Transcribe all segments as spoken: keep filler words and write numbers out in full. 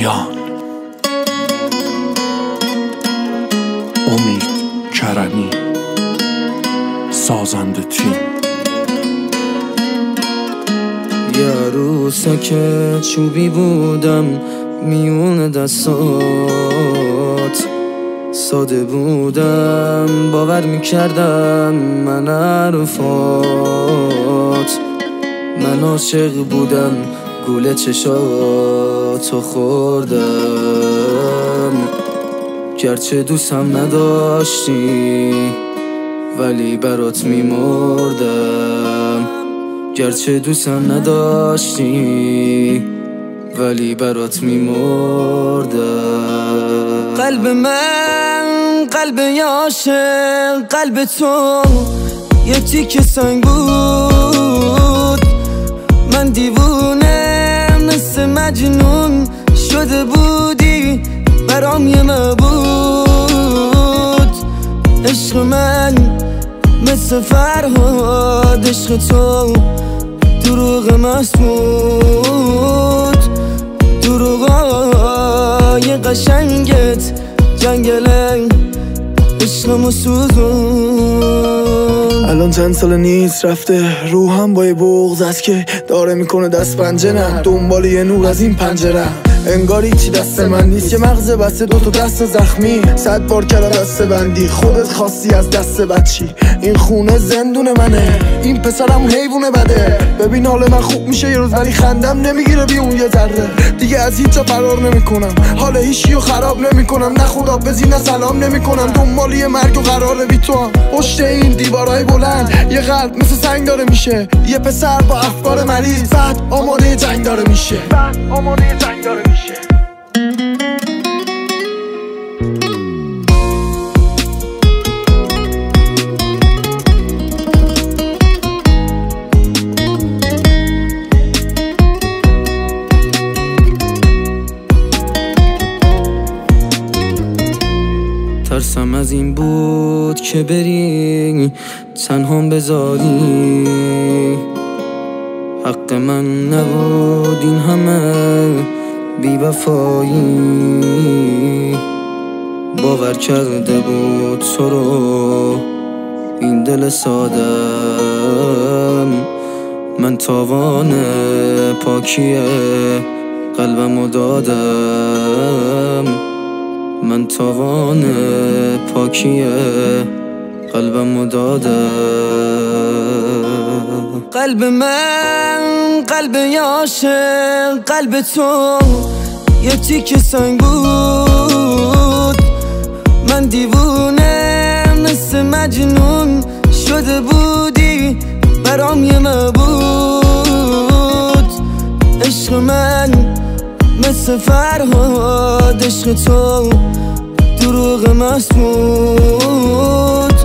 کیان، امید کرمی، سازنده تیم. یه عروسک چوبی بودم میون دستات، ساده بودم باور میکردم من حرفات، من عاشق بودم گوله چشاتو خوردم، گرچه دوستم نداشتی ولی برات میمردم، گرچه دوستم نداشتی ولی برات میمردم. قلب من قلب عاشق، قلب تو یه تیکه سنگ بود، من دیوونه مثل مجنون شده بودی برام یه مبود. عشق من مثل فرهاد، عشق تو دروغ مسمود، دروغای قشنگت جنگله عشقمو سوزون. الان چند سال نیست رفته، روحم با یه بغض است که داره میکنه دست پنجه، نه دنبال یه نور از این پنجره، انگاری چی دست من نیست، یه مغز بسته دوتا دست زخمی، صد بار کردم دسته بندی، خودت خواستی از دست بچی، این خونه زندون منه، این پسرم حیوونه بده، ببین حال من خوب میشه یه روز ولی خندم نمیگیره بی اون یه ذره، دیگه از هیچ جا فرار نمیکنم، حال هیچیو خراب نمیکنم، نه خدا بزی نه سلام نمیکنم، دنبال یه مرگ و قراره بی تو هم پشت این دیوارای بلند، یه قلب مثل سنگ داره میشه، یه پسر با افکار مریض، بعد آماده جنگ داره میشه، بعد آماده جنگ داره میشه. ترسم از این بود که بری تنهام بذاری، حق من نبود این همه بی وفایی، باور کرده بود تو رو این دل سادم، من تاوان پاکی قلبمو دادم، من تاوان پاکی قلبمو دادم. قلب من قلب عاشق، قلب تو یه تیکه سنگ بود، من دیوونه مثل مجنون شده بودی برام یه مبود. عشق من مثل فرهاد، عشق تو دروغ مسمود،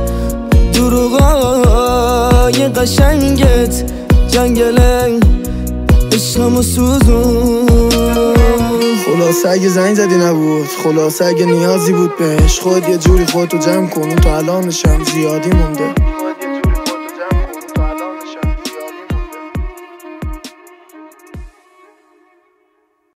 دروغای قشنگت جنگله عشقمو سوزون. خلاصه اگه زنگ زدی نبود، خلاصه اگه نیازی بود بهش، خود یه جوری خودتو جمع کن، تو الانشم زیادی مونده.